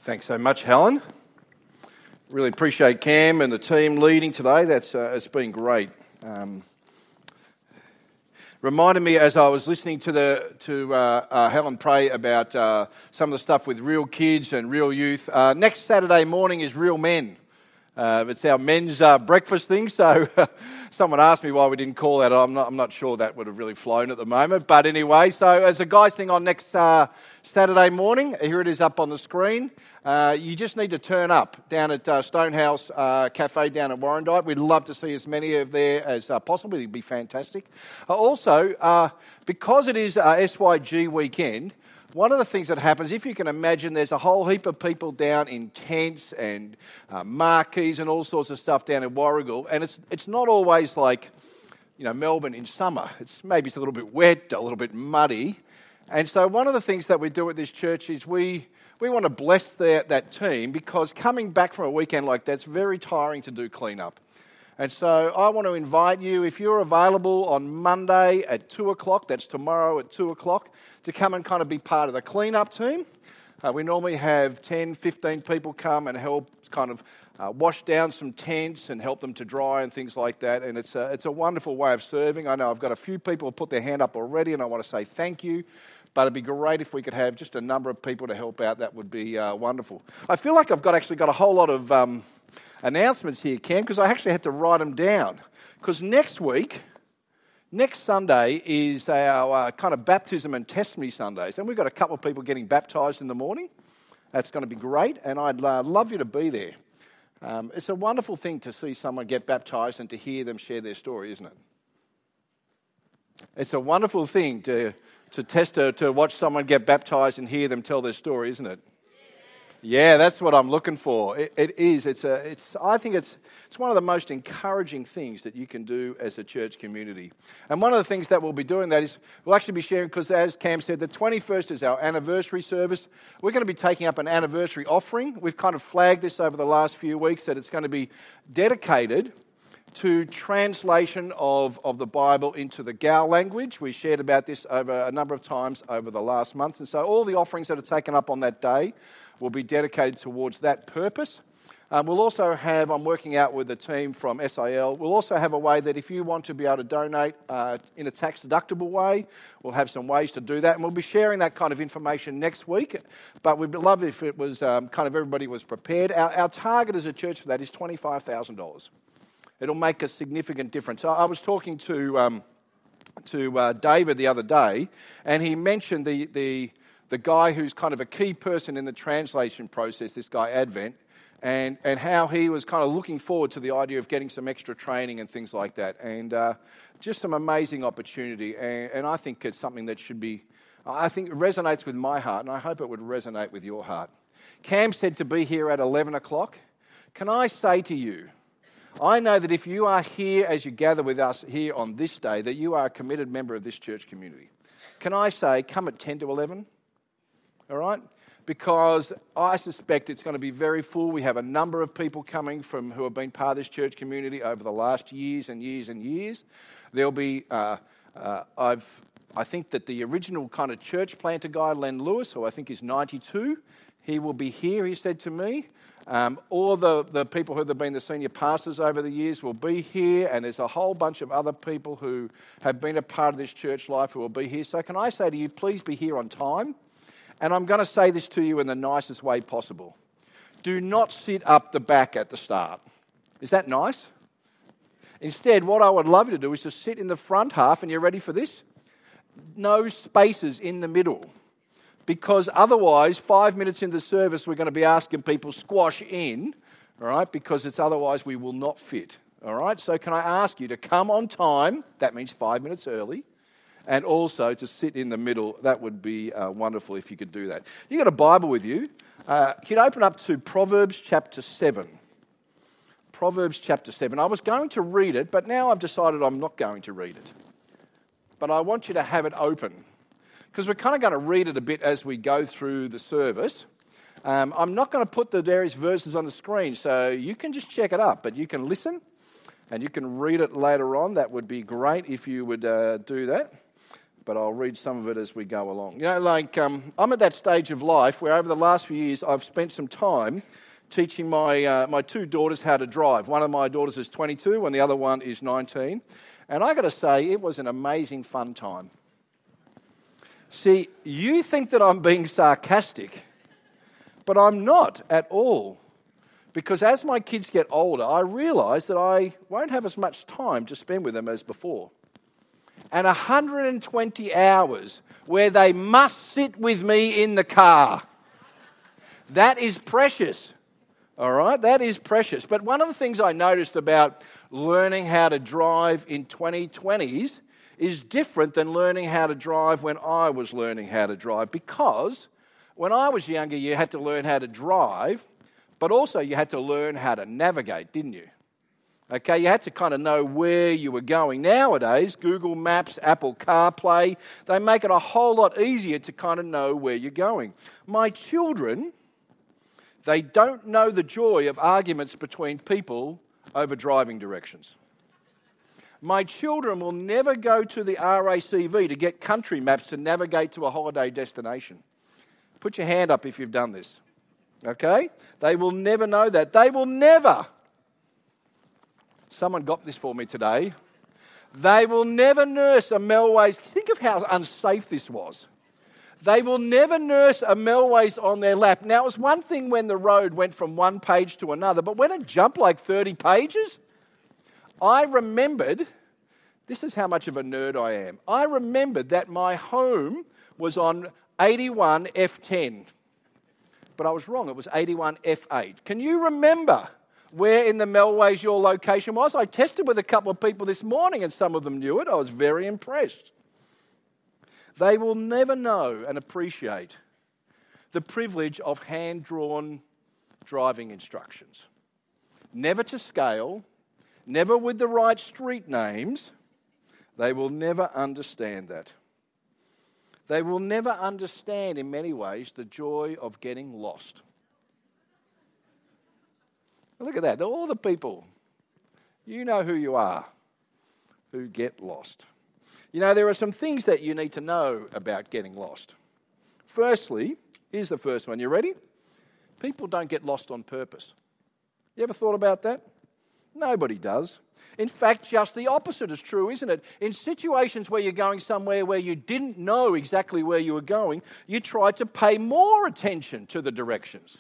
Thanks so much, Helen. Really appreciate Cam and the team leading today. It's been great. Reminded me as I was listening to Helen pray about some of the stuff with real kids and real youth. Next Saturday morning is Real Men. It's our men's breakfast thing. So someone asked me why we didn't call that. I'm not sure that would have really flown at the moment. But anyway, so as a guys thing on next Saturday morning, here it is up on the screen. You just need to turn up down at Stonehouse Cafe down at Warrandyte. We'd love to see as many of there as possible. It'd be fantastic. Also, because it is SYG weekend, one of the things that happens, if you can imagine, there's a whole heap of people down in tents and marquees and all sorts of stuff down in Warragul, and it's not always like, Melbourne in summer. It's a little bit wet, a little bit muddy, and so one of the things that we do at this church is we want to bless that team, because coming back from a weekend like that's very tiring to do clean-up. And so I want to invite you, if you're available on Monday at 2 o'clock, that's tomorrow at 2 o'clock, to come and kind of be part of the clean-up team. We normally have 10, 15 people come and help kind of wash down some tents and help them to dry and things like that. And it's a wonderful way of serving. I know I've got a few people who put their hand up already, and I want to say thank you. But it'd be great if we could have just a number of people to help out. That would be wonderful. I feel like I've actually got a whole lot of announcements here, Cam, because I actually had to write them down. Because next Sunday is our kind of baptism and testimony Sundays. And we've got a couple of people getting baptised in the morning. That's going to be great, and I'd love you to be there. It's a wonderful thing to see someone get baptised and to hear them share their story, isn't it? It's a wonderful thing to watch someone get baptised and hear them tell their story, isn't it? Yeah, that's what I'm looking for. It is. I think it's one of the most encouraging things that you can do as a church community. And one of the things that we'll be doing that is we'll actually be sharing, because as Cam said, the 21st is our anniversary service. We're going to be taking up an anniversary offering. We've kind of flagged this over the last few weeks that it's going to be dedicated to translation of the Bible into the Gal language. We shared about this over a number of times over the last month. And so all the offerings that are taken up on that day will be dedicated towards that purpose. We'll also have, I'm working out with the team from SIL, we'll also have a way that if you want to be able to donate in a tax-deductible way, we'll have some ways to do that. And we'll be sharing that kind of information next week. But we'd love if it was kind of everybody was prepared. Our target as a church for that is $25,000. It'll make a significant difference. I was talking to David the other day, and he mentioned the guy who's kind of a key person in the translation process, this guy Advent, and how he was kind of looking forward to the idea of getting some extra training and things like that. And just some amazing opportunity. And I think it's something that I think it resonates with my heart, and I hope it would resonate with your heart. Cam said to be here at 11 o'clock. Can I say to you, I know that if you are here as you gather with us here on this day, that you are a committed member of this church community. Can I say, come at 10 to 11? All right? Because I suspect it's going to be very full. We have a number of people coming who have been part of this church community over the last years and years and years. There'll be, I think that the original kind of church planter guy, Len Lewis, who I think is 92, he will be here, he said to me. All the people who have been the senior pastors over the years will be here, and there's a whole bunch of other people who have been a part of this church life who will be here. So can I say to you, please be here on time? And I'm going to say this to you in the nicest way possible. Do not sit up the back at the start. Is that nice? Instead, what I would love you to do is to sit in the front half, and you're ready for this? No spaces in the middle. Because otherwise, 5 minutes into service, we're going to be asking people squash in, all right, because otherwise we will not fit, all right? So can I ask you to come on time, that means 5 minutes early, and also to sit in the middle. That would be wonderful if you could do that. You've got a Bible with you. You can open up to Proverbs chapter 7. Proverbs chapter 7. I was going to read it, but now I've decided I'm not going to read it. But I want you to have it open, because we're kind of going to read it a bit as we go through the service. I'm not going to put the various verses on the screen, so you can just check it up, but you can listen and you can read it later on. That would be great if you would do that. but I'll read some of it as we go along. I'm at that stage of life where over the last few years I've spent some time teaching my two daughters how to drive. One of my daughters is 22 and the other one is 19. And I got to say, it was an amazing fun time. See, you think that I'm being sarcastic, but I'm not at all. Because as my kids get older, I realise that I won't have as much time to spend with them as before. And 120 hours where they must sit with me in the car. That is precious. All right, that is precious. But one of the things I noticed about learning how to drive in 2020s is different than learning how to drive when I was learning how to drive. Because when I was younger, you had to learn how to drive, but also you had to learn how to navigate, didn't you? Okay, you had to kind of know where you were going. Nowadays, Google Maps, Apple CarPlay, they make it a whole lot easier to kind of know where you're going. My children, they don't know the joy of arguments between people over driving directions. My children will never go to the RACV to get country maps to navigate to a holiday destination. Put your hand up if you've done this. Okay? They will never know that. They will never. Someone got this for me today. They will never nurse a Melways. Think of how unsafe this was. They will never nurse a Melways on their lap. Now, it was one thing when the road went from one page to another, but when it jumped like 30 pages, I remembered, this is how much of a nerd I am, I remembered that my home was on 81 F10. But I was wrong, it was 81 F8. Can you remember where in the Melways your location was? I tested with a couple of people this morning and some of them knew it. I was very impressed. They will never know and appreciate the privilege of hand-drawn driving instructions. Never to scale, never with the right street names. They will never understand that. They will never understand, in many ways, the joy of getting lost. Look at that. All the people, you know who you are, who get lost. You know, there are some things that you need to know about getting lost. Firstly, here's the first one. You ready? People don't get lost on purpose. You ever thought about that? Nobody does. In fact, just the opposite is true, isn't it? In situations where you're going somewhere where you didn't know exactly where you were going, you try to pay more attention to the directions.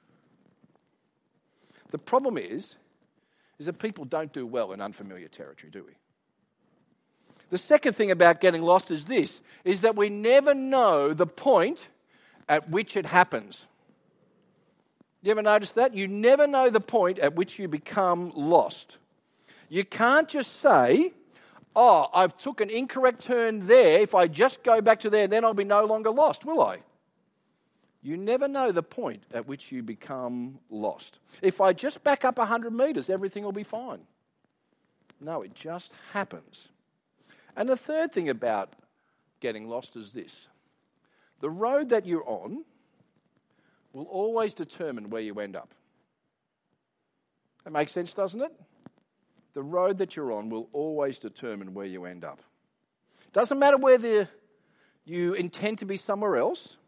The problem is that people don't do well in unfamiliar territory, do we? The second thing about getting lost is this, is that we never know the point at which it happens. You ever notice that? You never know the point at which you become lost. You can't just say, oh, I've took an incorrect turn there. If I just go back to there, then I'll be no longer lost, will I? You never know the point at which you become lost. If I just back up 100 metres, everything will be fine. No, it just happens. And the third thing about getting lost is this. The road that you're on will always determine where you end up. That makes sense, doesn't it? The road that you're on will always determine where you end up. Doesn't matter whether you intend to be somewhere else.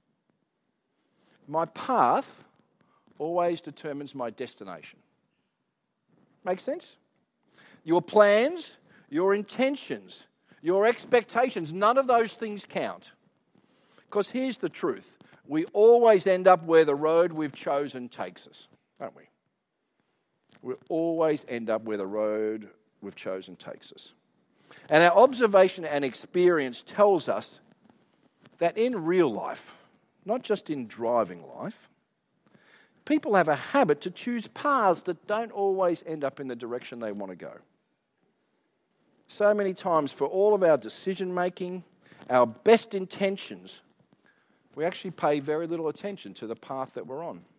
My path always determines my destination. Make sense? Your plans, your intentions, your expectations, none of those things count. Because here's the truth. We always end up where the road we've chosen takes us, don't we? We always end up where the road we've chosen takes us. And our observation and experience tells us that in real life, not just in driving life, people have a habit to choose paths that don't always end up in the direction they want to go. So many times, for all of our decision making, our best intentions, we actually pay very little attention to the path that we're on.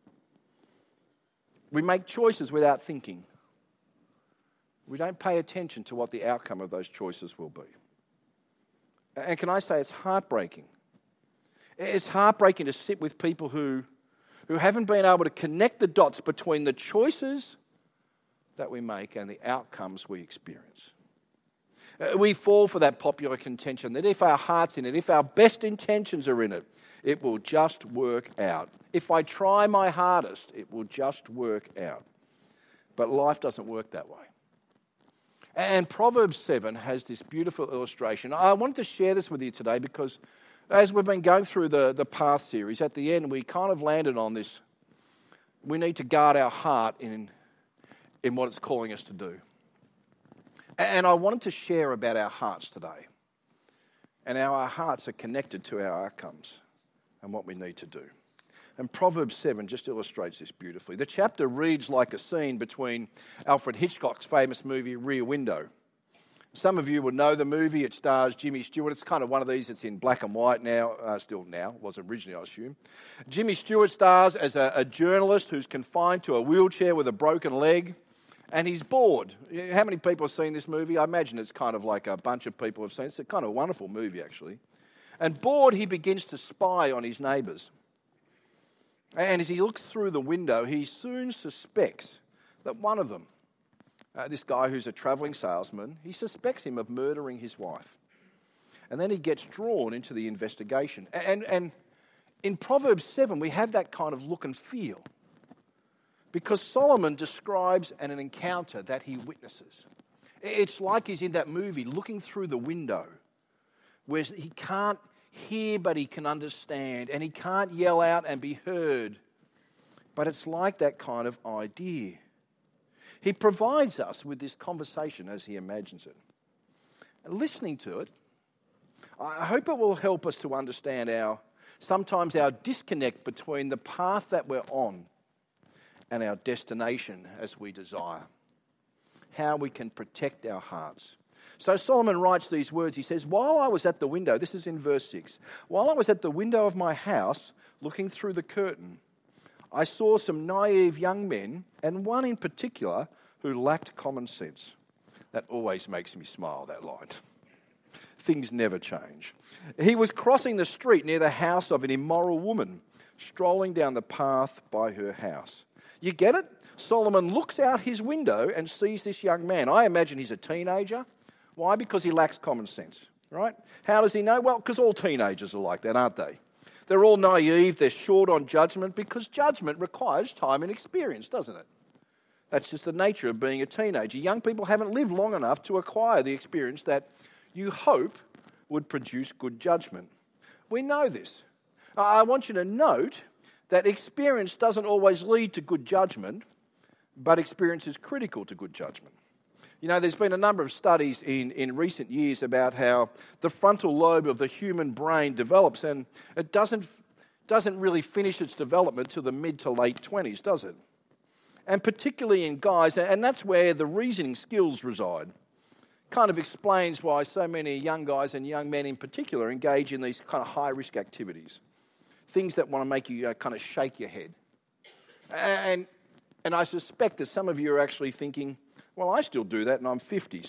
We make choices without thinking. We don't pay attention to what the outcome of those choices will be. And can I say it's heartbreaking? It's heartbreaking to sit with people who haven't been able to connect the dots between the choices that we make and the outcomes we experience. We fall for that popular contention that if our heart's in it, if our best intentions are in it, it will just work out. If I try my hardest, it will just work out. But life doesn't work that way. And Proverbs 7 has this beautiful illustration. I wanted to share this with you today because as we've been going through the Path series, at the end we kind of landed on this. We need to guard our heart in what it's calling us to do. And I wanted to share about our hearts today and how our hearts are connected to our outcomes and what we need to do. And Proverbs 7 just illustrates this beautifully. The chapter reads like a scene between Alfred Hitchcock's famous movie Rear Window. Some of you will know the movie. It stars Jimmy Stewart. It's kind of one of these that's in black and white now, still now, was originally, I assume. Jimmy Stewart stars as a journalist who's confined to a wheelchair with a broken leg, and he's bored. How many people have seen this movie? I imagine it's kind of like a bunch of people have seen it. It's a kind of wonderful movie, actually. And bored, he begins to spy on his neighbours. And as he looks through the window, he soon suspects that one of them, this guy who's a travelling salesman, he suspects him of murdering his wife. And then he gets drawn into the investigation. And in Proverbs 7, we have that kind of look and feel. Because Solomon describes an encounter that he witnesses. It's like he's in that movie looking through the window where he can't hear but he can understand, and he can't yell out and be heard. But it's like that kind of idea. He provides us with this conversation as he imagines it. And listening to it, I hope it will help us to understand sometimes our disconnect between the path that we're on and our destination as we desire. How we can protect our hearts. So Solomon writes these words. He says, while I was at the window, this is in verse 6, while I was at the window of my house looking through the curtain, I saw some naive young men, and one in particular who lacked common sense. That always makes me smile, that line. Things never change. He was crossing the street near the house of an immoral woman, strolling down the path by her house. You get it? Solomon looks out his window and sees this young man. I imagine he's a teenager. Why? Because he lacks common sense, right? How does he know? Well, because all teenagers are like that, aren't they? They're all naive, they're short on judgment, because judgment requires time and experience, doesn't it? That's just the nature of being a teenager. Young people haven't lived long enough to acquire the experience that you hope would produce good judgment. We know this. I want you to note that experience doesn't always lead to good judgment, but experience is critical to good judgment. You know, there's been a number of studies in recent years about how the frontal lobe of the human brain develops, and it doesn't really finish its development till the mid to late 20s, does it? And particularly in guys, and that's where the reasoning skills reside. Kind of explains why so many young guys and young men in particular engage in these kind of high-risk activities. Things that want to make you kind of shake your head. And I suspect that some of you are actually thinking, well, I still do that and I'm 50.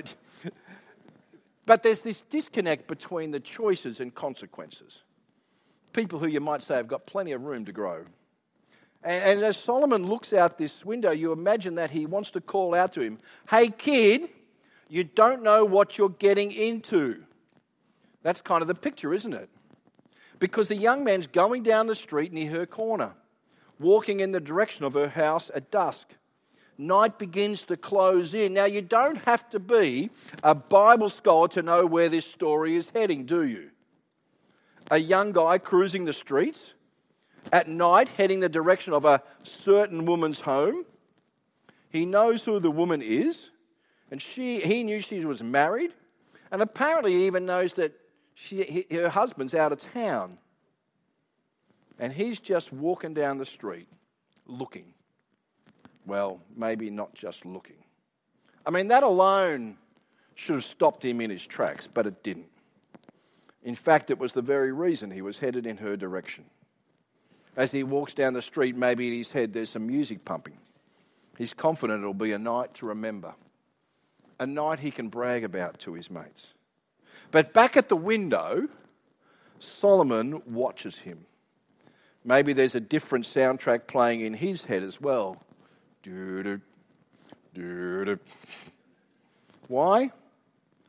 But there's this disconnect between the choices and consequences. People who you might say have got plenty of room to grow. And as Solomon looks out this window, you imagine that he wants to call out to him, hey kid, you don't know what you're getting into. That's kind of the picture, isn't it? Because the young man's going down the street near her corner, walking in the direction of her house at dusk. Night begins to close in. Now, you don't have to be a Bible scholar to know where this story is heading, do you? A young guy cruising the streets at night, heading the direction of a certain woman's home. He knows who the woman is, and he knew she was married, and apparently he even knows that her husband's out of town. And he's just walking down the street, looking. Well, maybe not just looking. I mean, that alone should have stopped him in his tracks, but it didn't. In fact, it was the very reason he was headed in her direction. As he walks down the street, maybe in his head there's some music pumping. He's confident it'll be a night to remember. A night he can brag about to his mates. But back at the window, Solomon watches him. Maybe there's a different soundtrack playing in his head as well. Why?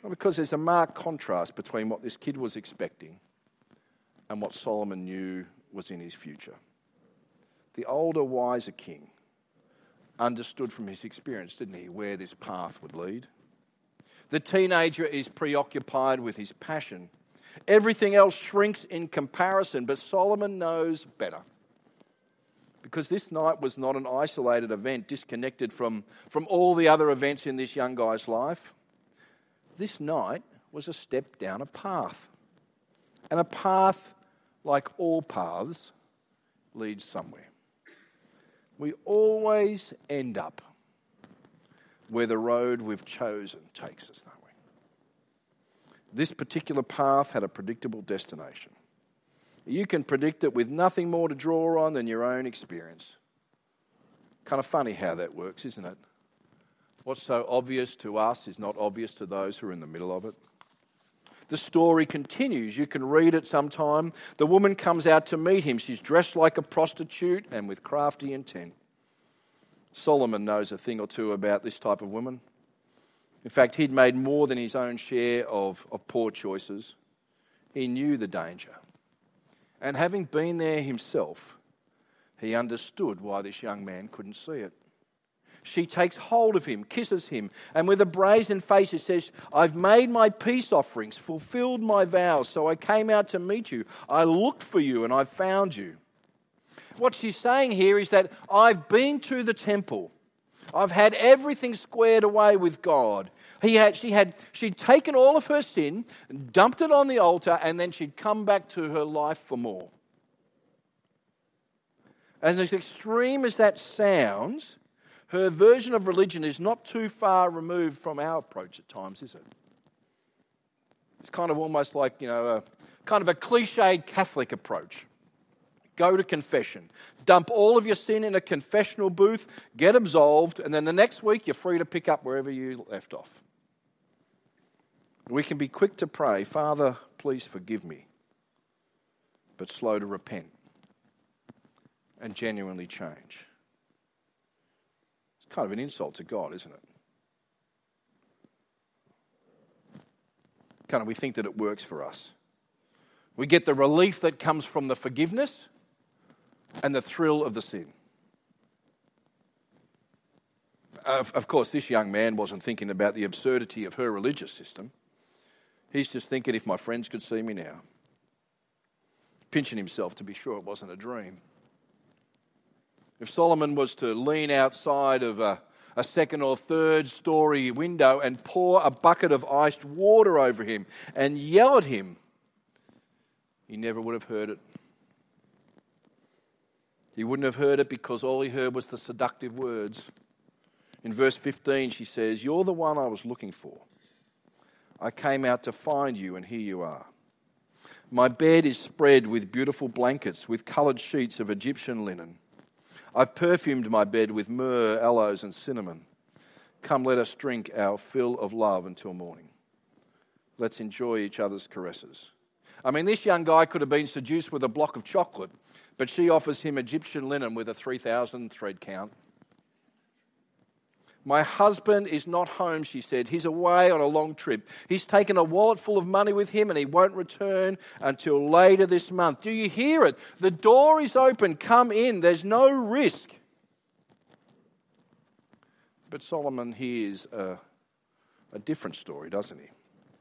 Well, because there's a marked contrast between what this kid was expecting and what Solomon knew was in his future. The older, wiser king understood from his experience, didn't he, where this path would lead. The teenager is preoccupied with his passion. Everything else shrinks in comparison, but Solomon knows better. Because this night was not an isolated event, disconnected from all the other events in this young guy's life. This night was a step down a path. And a path, like all paths, leads somewhere. We always end up where the road we've chosen takes us, don't we? This particular path had a predictable destination. You can predict it with nothing more to draw on than your own experience. Kind of funny how that works, isn't it? What's so obvious to us is not obvious to those who are in the middle of it. The story continues. You can read it sometime. The woman comes out to meet him. She's dressed like a prostitute and with crafty intent. Solomon knows a thing or two about this type of woman. In fact, he'd made more than his own share of poor choices. He knew the danger. And having been there himself, he understood why this young man couldn't see it. She takes hold of him, kisses him, and with a brazen face she says, "I've made my peace offerings, fulfilled my vows, so I came out to meet you. I looked for you and I found you." What she's saying here is that I've been to the temple. I've had everything squared away with God. She'd taken all of her sin, dumped it on the altar, and then she'd come back to her life for more. As extreme as that sounds, her version of religion is not too far removed from our approach at times, is it? It's kind of almost like, a cliched Catholic approach. Go to confession. Dump all of your sin in a confessional booth, get absolved, and then the next week you're free to pick up wherever you left off. We can be quick to pray, "Father, please forgive me," but slow to repent and genuinely change. It's kind of an insult to God, isn't it? We think that it works for us. We get the relief that comes from the forgiveness and the thrill of the sin. Of course, this young man wasn't thinking about the absurdity of her religious system. He's just thinking, if my friends could see me now. Pinching himself to be sure it wasn't a dream. If Solomon was to lean outside of a second or third story window and pour a bucket of iced water over him and yell at him, he never would have heard it. He wouldn't have heard it because all he heard was the seductive words. In verse 15, she says, "You're the one I was looking for. I came out to find you, and here you are. My bed is spread with beautiful blankets, with coloured sheets of Egyptian linen. I've perfumed my bed with myrrh, aloes, and cinnamon. Come, let us drink our fill of love until morning. Let's enjoy each other's caresses." This young guy could have been seduced with a block of chocolate, but she offers him Egyptian linen with a 3,000 thread count. "My husband is not home," she said. "He's away on a long trip. He's taken a wallet full of money with him and he won't return until later this month. Do you hear it? The door is open. Come in. There's no risk." But Solomon hears a different story, doesn't he?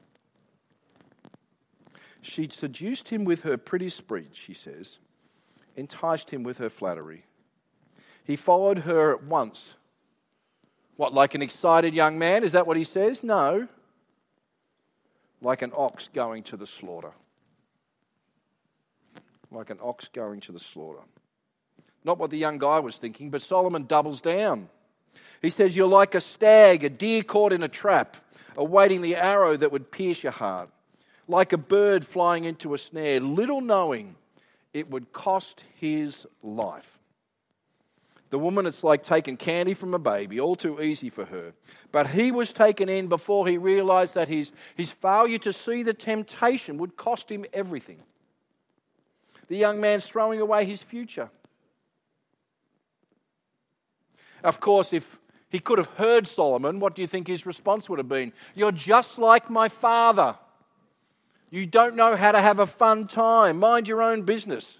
She'd seduced him with her pretty speech, she says, enticed him with her flattery. He followed her at once. What, like an excited young man? Is that what he says? No. Like an ox going to the slaughter. Like an ox going to the slaughter. Not what the young guy was thinking, but Solomon doubles down. He says, "You're like a stag, a deer caught in a trap, awaiting the arrow that would pierce your heart. Like a bird flying into a snare, little knowing it would cost his life." The woman, it's like taking candy from a baby, all too easy for her. But he was taken in before he realised that his failure to see the temptation would cost him everything. The young man's throwing away his future. Of course, if he could have heard Solomon. What do you think his response would have been? You're just like my father. You don't know how to have a fun time. Mind your own business.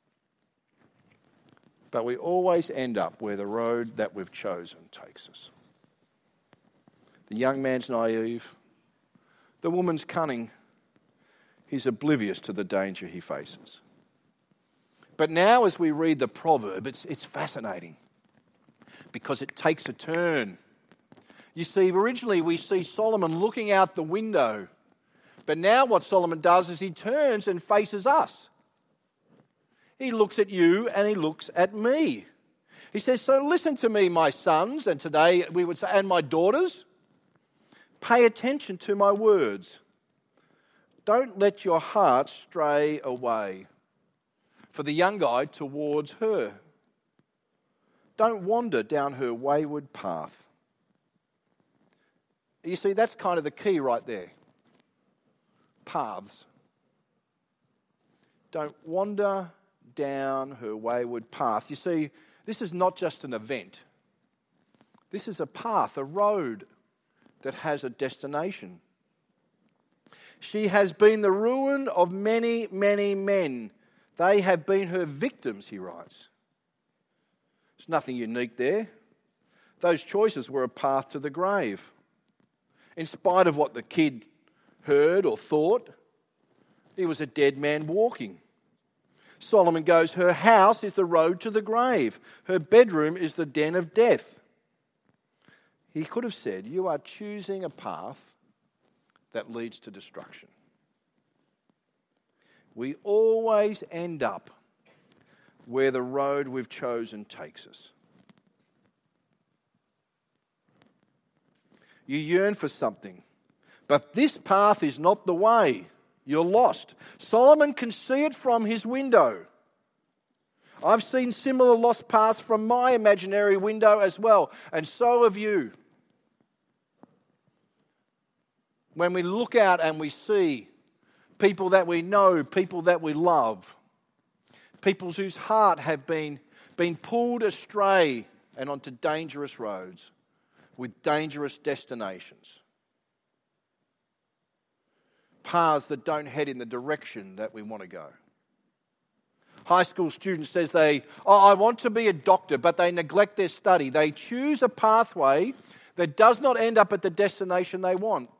But we always end up where the road that we've chosen takes us. The young man's naive. The woman's cunning. He's oblivious to the danger he faces. But now as we read the proverb, it's fascinating because it takes a turn. You see, originally we see Solomon looking out the window. But now what Solomon does is he turns and faces us. He looks at you and he looks at me. He says, so listen to me, my sons, and today we would say, and my daughters, pay attention to my words. Don't let your heart stray away. For the young guy towards her. Don't wander down her wayward path. You see, that's kind of the key right there. Paths. Don't wander down her wayward path. You see, this is not just an event. This is a path, a road that has a destination. She has been the ruin of many, many men. They have been her victims, he writes. There's nothing unique there. Those choices were a path to the grave. In spite of what the kid heard or thought, he was a dead man walking. Solomon goes, her house is the road to the grave. Her bedroom is the den of death. He could have said, you are choosing a path that leads to destruction. We always end up where the road we've chosen takes us. You yearn for something, but this path is not the way. You're lost. Solomon can see it from his window. I've seen similar lost paths from my imaginary window as well, and so have you. When we look out and we see people that we know, people that we love, people whose heart have been pulled astray and onto dangerous roads with dangerous destinations. Paths that don't head in the direction that we want to go. High school students says I want to be a doctor, but they neglect their study. They choose a pathway that does not end up at the destination they want.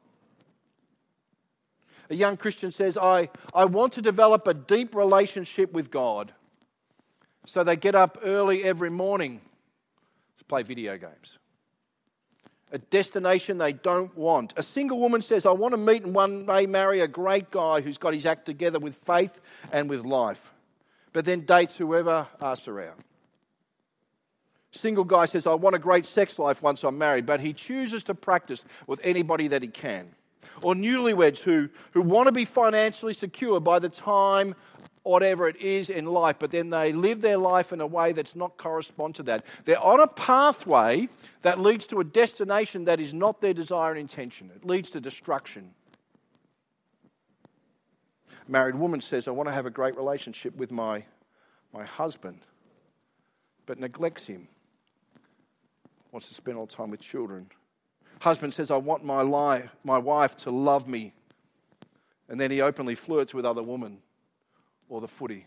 A young Christian says, I want to develop a deep relationship with God. So they get up early every morning to play video games. A destination they don't want. A single woman says, I want to meet and one day marry a great guy who's got his act together with faith and with life. But then dates whoever asks around. Single guy says, I want a great sex life once I'm married, but he chooses to practice with anybody that he can. Or newlyweds who want to be financially secure by the time whatever it is in life, but then they live their life in a way that's not correspond to that. They're on a pathway that leads to a destination that is not their desire and intention. It leads to destruction. A married woman says, I want to have a great relationship with my husband, but neglects him. Wants to spend all the time with children. Husband says, I want my wife to love me. And then he openly flirts with other women or the footy.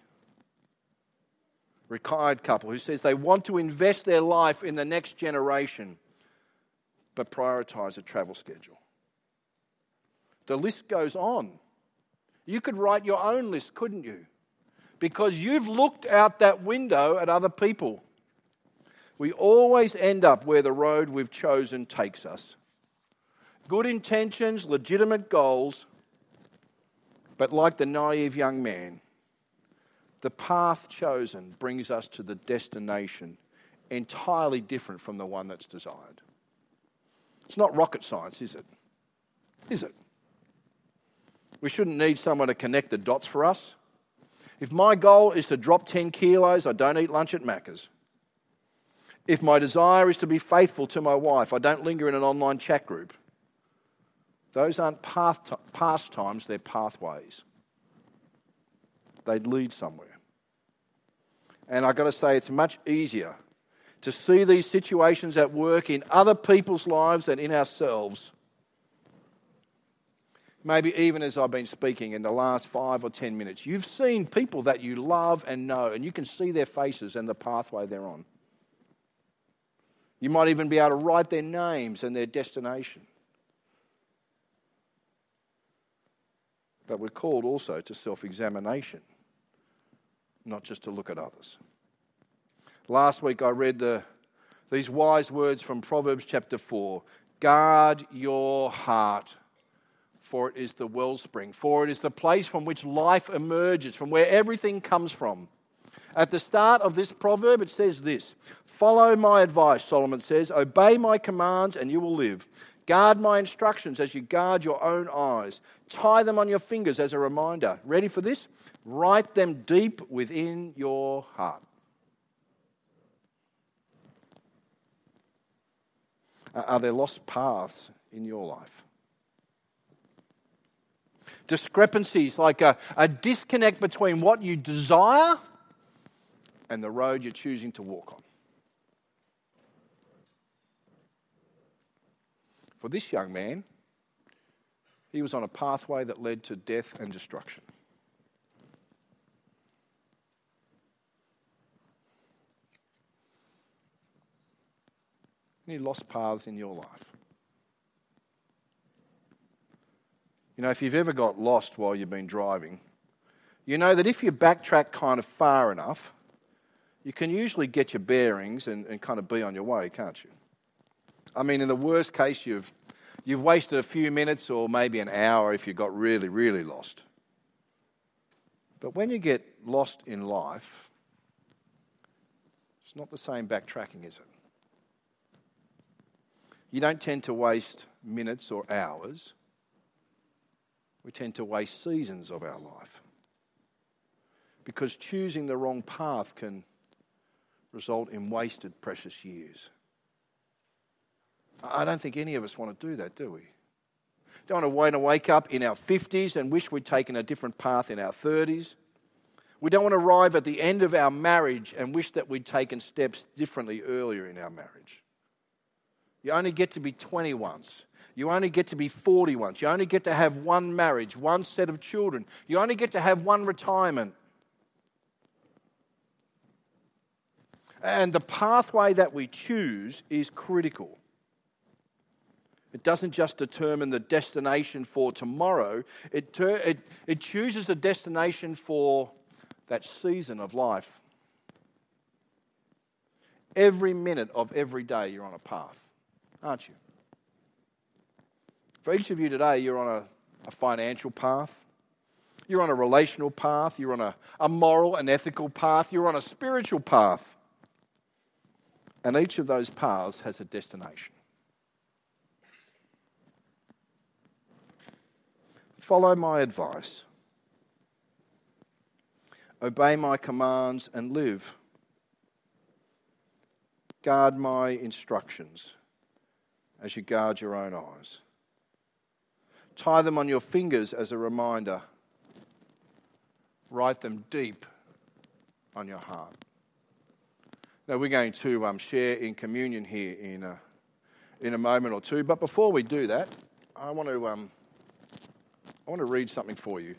Retired couple who says they want to invest their life in the next generation, but prioritise a travel schedule. The list goes on. You could write your own list, couldn't you? Because you've looked out that window at other people. We always end up where the road we've chosen takes us. Good intentions, legitimate goals, but like the naive young man, the path chosen brings us to the destination entirely different from the one that's desired. It's not rocket science, is it? Is it? We shouldn't need someone to connect the dots for us. If my goal is to drop 10 kilos, I don't eat lunch at Macca's. If my desire is to be faithful to my wife, I don't linger in an online chat group. Those aren't pastimes, they're pathways. They lead somewhere. And I've got to say, it's much easier to see these situations at work in other people's lives and in ourselves. Maybe even as I've been speaking in the last 5 or 10 minutes, you've seen people that you love and know, and you can see their faces and the pathway they're on. You might even be able to write their names and their destination. But we're called also to self-examination, not just to look at others. Last week I read these wise words from Proverbs chapter 4. Guard your heart, for it is the wellspring, for it is the place from which life emerges, from where everything comes from. At the start of this proverb it says this, follow my advice, Solomon says, obey my commands and you will live. Guard my instructions as you guard your own eyes. Tie them on your fingers as a reminder. Ready for this? Write them deep within your heart. Are there lost paths in your life? Discrepancies like a disconnect between what you desire and the road you're choosing to walk on. For this young man, he was on a pathway that led to death and destruction. Any lost paths in your life? You know, if you've ever got lost while you've been driving, you know that if you backtrack kind of far enough, you can usually get your bearings and kind of be on your way, can't you? I mean, in the worst case, you've wasted a few minutes or maybe an hour if you got really, really lost. But when you get lost in life, it's not the same backtracking, is it? You don't tend to waste minutes or hours. We tend to waste seasons of our life. Because choosing the wrong path can result in wasted precious years. I don't think any of us want to do that, do we? Don't want to wake up in our 50s and wish we'd taken a different path in our 30s. We don't want to arrive at the end of our marriage and wish that we'd taken steps differently earlier in our marriage. You only get to be 20 once. You only get to be 40 once. You only get to have one marriage, one set of children. You only get to have one retirement. And the pathway that we choose is critical. It doesn't just determine the destination for tomorrow. It chooses a destination for that season of life. Every minute of every day you're on a path, aren't you? For each of you today, you're on a financial path. You're on a relational path. You're on a moral and ethical path. You're on a spiritual path. And each of those paths has a destination. Follow my advice. Obey my commands and live. Guard my instructions as you guard your own eyes. Tie them on your fingers as a reminder. Write them deep on your heart. Now we're going to share in communion here in a moment or two. But before we do that, I want to read something for you.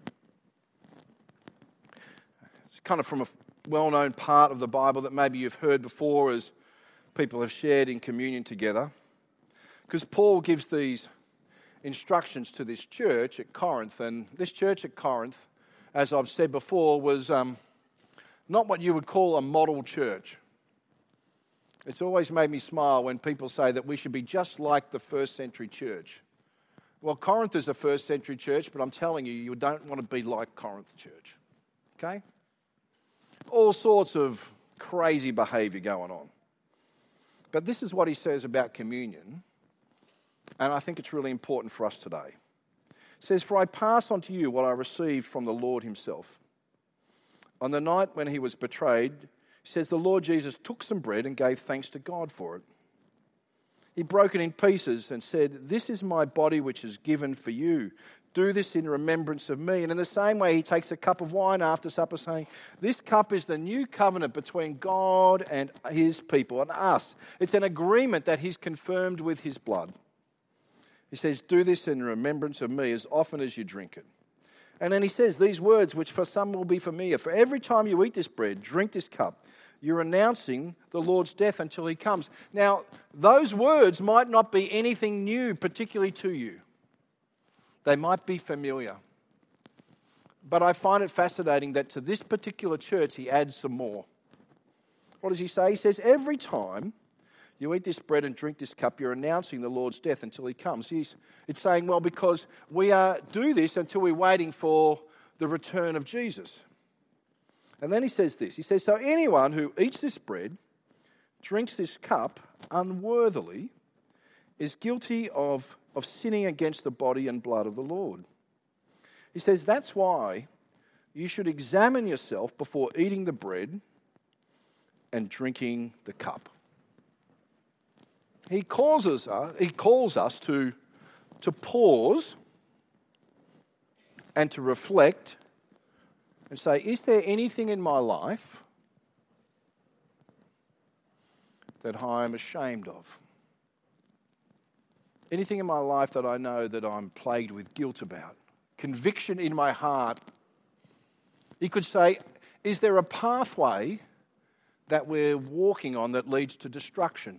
It's kind of from a well-known part of the Bible that maybe you've heard before as people have shared in communion together. Because Paul gives these instructions to this church at Corinth. And this church at Corinth, as I've said before, was not what you would call a model church. It's always made me smile when people say that we should be just like the first century church. Well, Corinth is a first century church, but I'm telling you, you don't want to be like Corinth church. Okay? All sorts of crazy behaviour going on. But this is what he says about communion, and I think it's really important for us today. It says, "For I pass on to you what I received from the Lord himself. On the night when he was betrayed," he says, "the Lord Jesus took some bread and gave thanks to God for it. He broke it in pieces and said, 'This is my body which is given for you. Do this in remembrance of me. And in the same way, he takes a cup of wine after supper, saying, this cup is the new covenant between God and his people and us. It's an agreement that he's confirmed with his blood. He says, do this in remembrance of me as often as you drink it. And then he says these words, which for some will be familiar. For every time you eat this bread, drink this cup, you're announcing the Lord's death until he comes. Now, those words might not be anything new, particularly to you. They might be familiar. But I find it fascinating that to this particular church, he adds some more. What does he say? He says, every time you eat this bread and drink this cup, you're announcing the Lord's death until he comes. It's saying, well, because we do this until we're waiting for the return of Jesus. And then he says this. He says, so anyone who eats this bread, drinks this cup unworthily, is guilty of sinning against the body and blood of the Lord. He says that's why you should examine yourself before eating the bread and drinking the cup. He calls us to pause and to reflect and say, is there anything in my life that I am ashamed of? Anything in my life that I know that I'm plagued with guilt about? Conviction in my heart. He could say, is there a pathway that we're walking on that leads to destruction?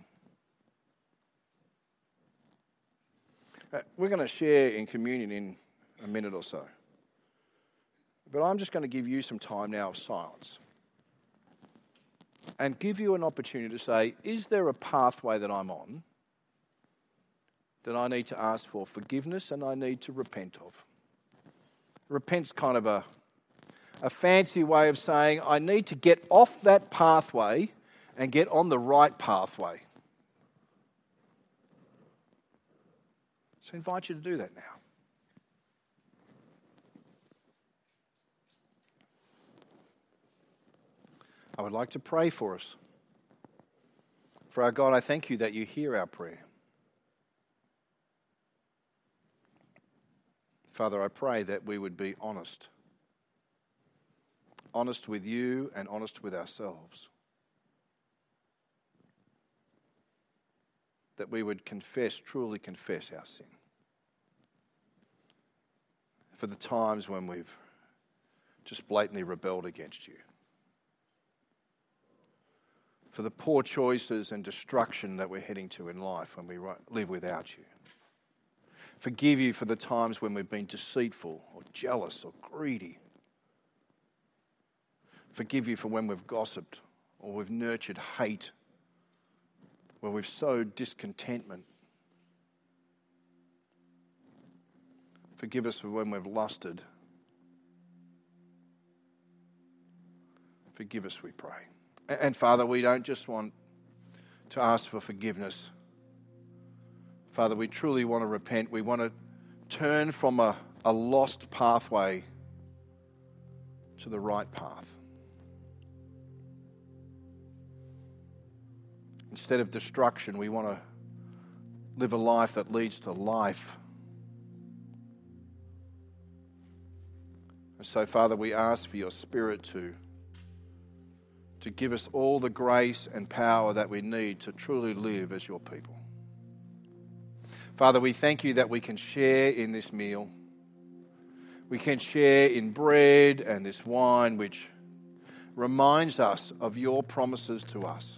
We're going to share in communion in a minute or so. But I'm just going to give you some time now of silence and give you an opportunity to say, is there a pathway that I'm on that I need to ask for forgiveness and I need to repent of? Repent's kind of a fancy way of saying I need to get off that pathway and get on the right pathway. So I invite you to do that now. I would like to pray for us. For our God, I thank you that you hear our prayer. Father, I pray that we would be honest. Honest with you and honest with ourselves. That we would truly confess our sin. For the times when we've just blatantly rebelled against you. For the poor choices and destruction that we're heading to in life when we live without you. Forgive you for the times when we've been deceitful or jealous or greedy. Forgive you for when we've gossiped or we've nurtured hate, where we've sowed discontentment. Forgive us for when we've lusted. Forgive us, we pray. And Father, we don't just want to ask for forgiveness. Father, we truly want to repent. We want to turn from a lost pathway to the right path. Instead of destruction, we want to live a life that leads to life. And so, Father, we ask for your Spirit to give us all the grace and power that we need to truly live as your people. Father, we thank you that we can share in this meal. We can share in bread and this wine, which reminds us of your promises to us.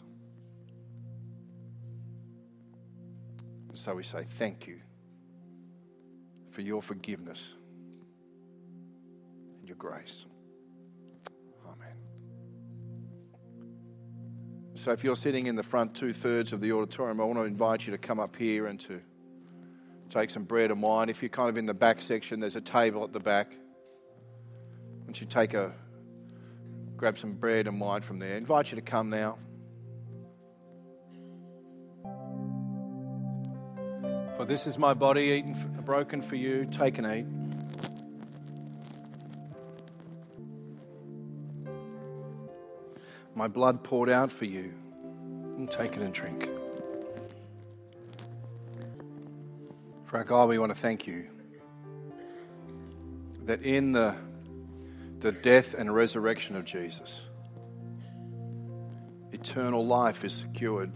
So we say thank you for your forgiveness and your grace. Amen. So if you're sitting in the front 2/3 of the auditorium, I want to invite you to come up here and to take some bread and wine. If you're kind of in the back section, there's a table at the back. Once you grab some bread and wine from there, I invite you to come now. For this is my body broken for you. Take and eat. My blood poured out for you. And take it and drink. For our God, we want to thank you that in the death and resurrection of Jesus, eternal life is secured.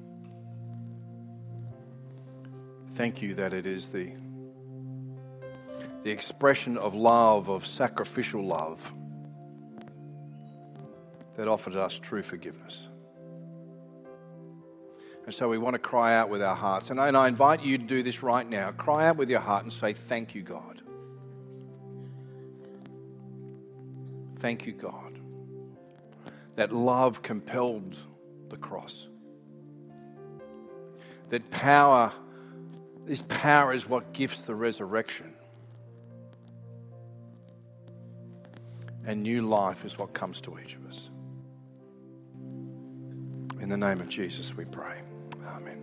Thank you that it is the expression of love, of sacrificial love, that offered us true forgiveness. And so we want to cry out with our hearts. And I invite you to do this right now. Cry out with your heart and say, thank you, God. Thank you, God, that love compelled the cross. That this power is what gives the resurrection. And new life is what comes to each of us. In the name of Jesus we pray. Amen.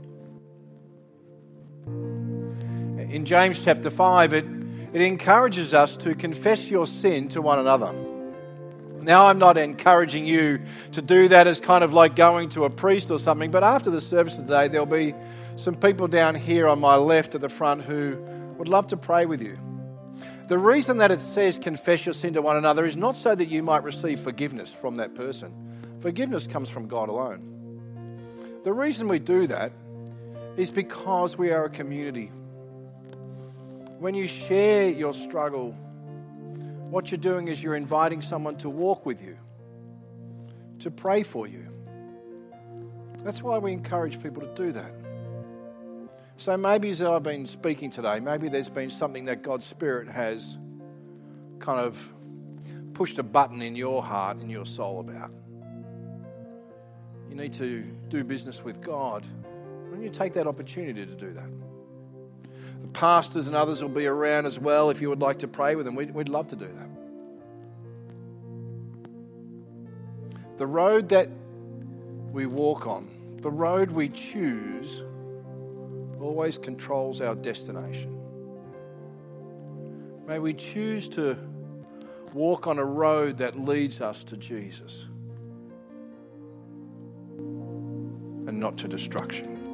In James chapter 5, it encourages us to confess your sin to one another. Now, I'm not encouraging you to do that as kind of like going to a priest or something, but after the service today, there'll be some people down here on my left at the front who would love to pray with you. The reason that it says confess your sin to one another is not so that you might receive forgiveness from that person. Forgiveness comes from God alone. The reason we do that is because we are a community. When you share your struggle, what you're doing is you're inviting someone to walk with you, to pray for you. That's why we encourage people to do that. So maybe as I've been speaking today, maybe there's been something that God's Spirit has kind of pushed a button in your heart and your soul about. You need to do business with God, and you take that opportunity to do that. The pastors and others will be around as well if you would like to pray with them. We'd love to do that. The road that we walk on, the road we choose, always controls our destination. May we choose to walk on a road that leads us to Jesus and not to destruction.